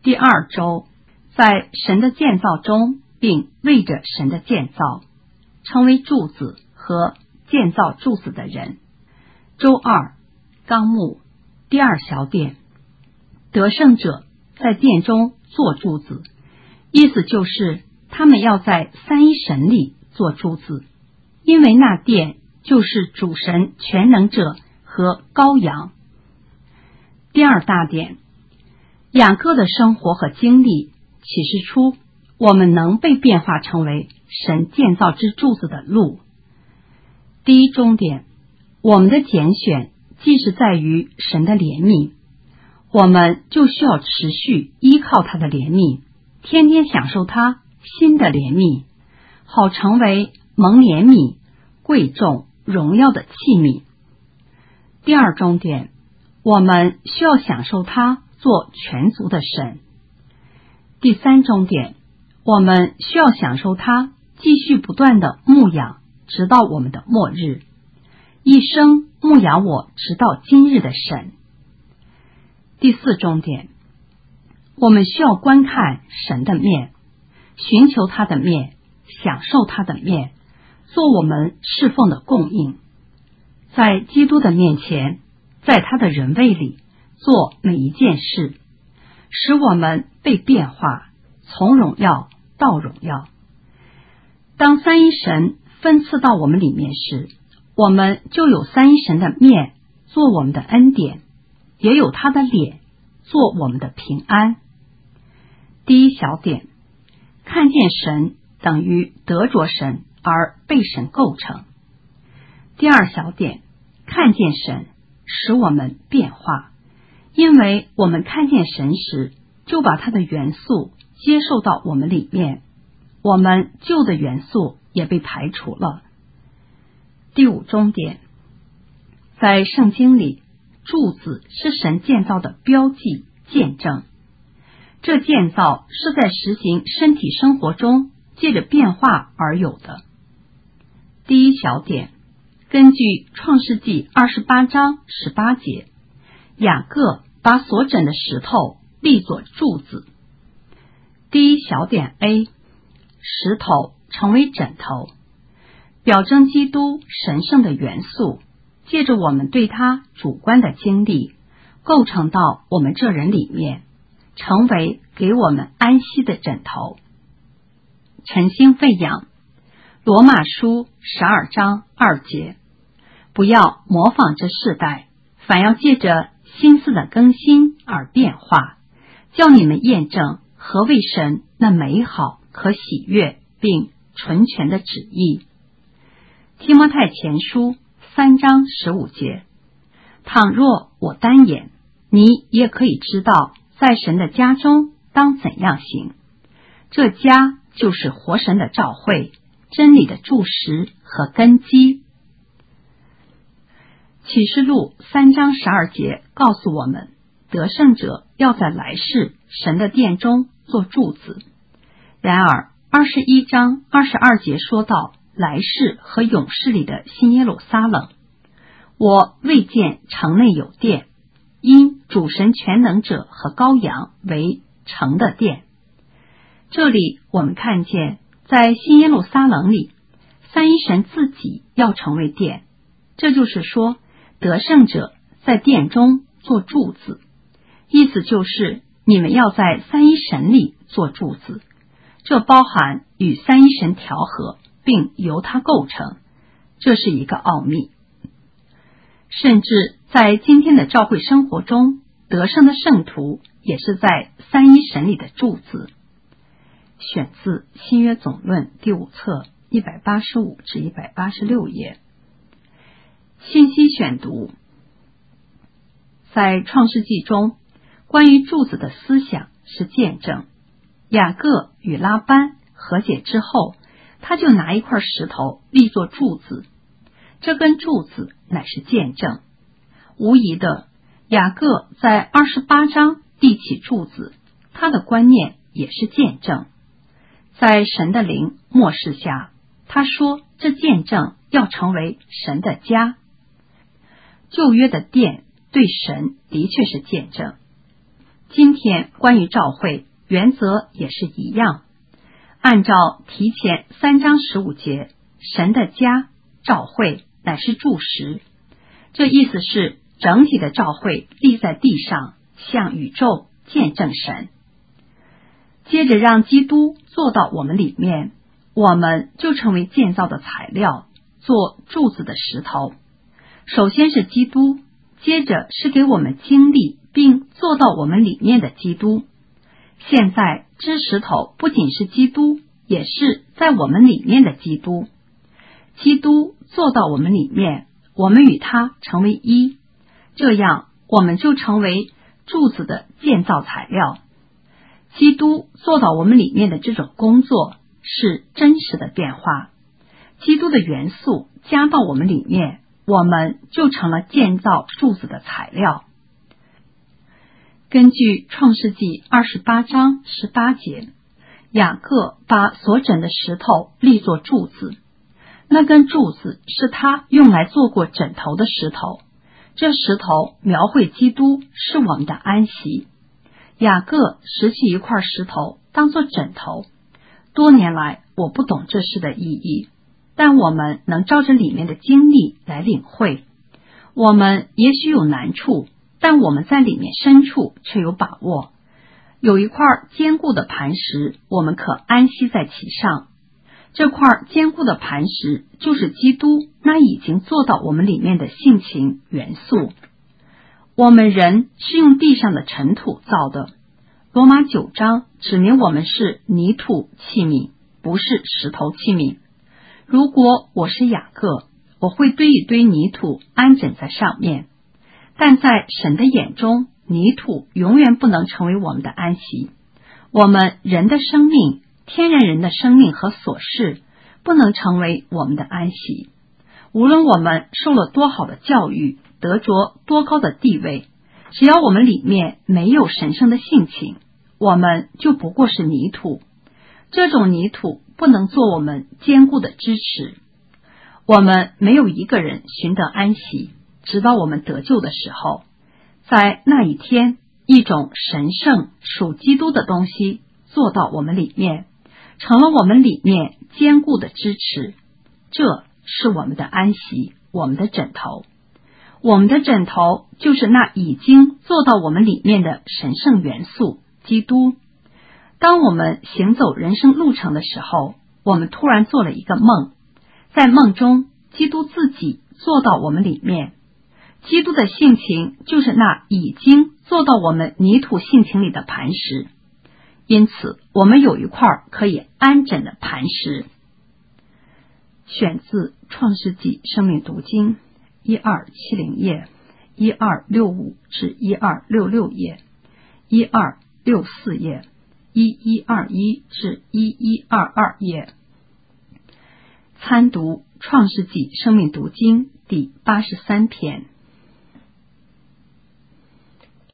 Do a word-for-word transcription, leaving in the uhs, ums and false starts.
第二周，在神的建造中并为着神的建造，成为柱子和建造柱子的人。周二，纲目第二小点，得胜者在殿中做柱子，意思就是他们要在三一神里做柱子，因为那殿就是主神全能者和羔羊。第二大点，雅各的生活和经历启示出我们能被变化成为神建造之柱子的路。第一终点，我们的拣选既是在于神的怜悯，我们就需要持续依靠他的怜悯，天天享受他新的怜悯，好成为蒙怜悯、贵重、荣耀的器皿。第二终点，我们需要享受他做全族的神。第三终点，我们需要享受他继续不断的牧养，直到我们的末日，一生牧养我直到今日的神。第四终点，我们需要观看神的面，寻求他的面，享受他的面，做我们侍奉的供应，在基督的面前，在他的人位里做每一件事，使我们被变化，从荣耀到荣耀。当三一神分赐到我们里面时，我们就有三一神的面做我们的恩典，也有他的脸做我们的平安。第一小点，看见神等于得着神而被神构成。第二小点，看见神使我们变化，因为我们看见神时，就把他的元素接受到我们里面，我们旧的元素也被排除了。第五终点，在圣经里，柱子是神建造的标记、见证。这建造是在实行身体生活中借着变化而有的。第一小点，根据创世纪二十八章十八节，雅各把所枕的石头立作柱子。第一小点 A， 石头成为枕头，表征基督神圣的元素，借着我们对他主观的经历，构成到我们这人里面，成为给我们安息的枕头。晨星飞扬，罗马书十二章二节，不要模仿这世代，反要借着心思的更新而变化，叫你们验证何为神那美好、可喜悦并纯全的旨意。提摩太前书三章十五节，倘若我单言，你也可以知道在神的家中当怎样行。这家就是活神的召会，真理的柱石和根基。启示录三章十二节告诉我们，得胜者要在来世神的殿中做柱子。然而二十一章二十二节说到来世和永世里的新耶路撒冷，我未见城内有殿，因主神全能者和羔羊为城的殿。这里我们看见在新耶路撒冷里，三一神自己要成为殿，这就是说得胜者在殿中做柱子，意思就是你们要在三一神里做柱子，这包含与三一神调和并由它构成，这是一个奥秘。甚至在今天的教会生活中，得胜的圣徒也是在三一神里的柱子。选自新约总论第五册一百八十五至一百八十六页。信息选读，在创世纪中，关于柱子的思想是见证。雅各与拉班和解之后，他就拿一块石头立作柱子，这根柱子乃是见证。无疑的，雅各在二十八章立起柱子，他的观念也是见证。在神的灵默示下，他说这见证要成为神的家。旧约的殿对神的确是见证， 今天关于召会，原则也是一样。按照提前三章十五节，神的家召会乃是柱石，这意思是整体的召会立在地上，向宇宙见证神。接着让基督坐到我们里面，我们就成为建造的材料，做柱子的石头。首先是基督，接着是给我们经历并坐到我们里面的基督。现在这石头不仅是基督，也是在我们里面的基督。基督坐到我们里面，我们与他成为一，这样我们就成为柱子的建造材料。基督做到我们里面的这种工作是真实的变化，基督的元素加到我们里面，我们就成了建造柱子的材料。根据创世纪二十八章十八节，雅各把所枕的石头立作柱子，那根柱子是他用来做过枕头的石头，这石头描绘基督是我们的安息。雅各拾起一块石头当作枕头，多年来我不懂这事的意义，但我们能照着里面的经历来领会。我们也许有难处，但我们在里面深处却有把握。有一块坚固的磐石，我们可安息在其上。这块坚固的磐石就是基督那已经做到我们里面的性情元素。我们人是用地上的尘土造的，罗马九章指明我们是泥土器皿，不是石头器皿。如果我是雅各，我会堆一堆泥土安枕在上面，但在神的眼中，泥土永远不能成为我们的安息。我们人的生命，天然人的生命和琐事不能成为我们的安息。无论我们受了多好的教育，得着多高的地位，只要我们里面没有神圣的性情，我们就不过是泥土。这种泥土不能做我们坚固的支持。我们没有一个人寻得安息，直到我们得救的时候。在那一天，一种神圣属基督的东西做到我们里面，成了我们里面坚固的支持。这是我们的安息，我们的枕头。我们的枕头就是那已经做到我们里面的神圣元素基督。当我们行走人生路程的时候，我们突然做了一个梦，在梦中基督自己做到我们里面。基督的性情就是那已经做到我们泥土性情里的磐石，因此我们有一块可以安枕的磐石。选自创世纪生命读经一二七零页，一二六五至一二六六页，一二六四页，一一二一至一一二二页。参读创世纪生命读经第八十三篇。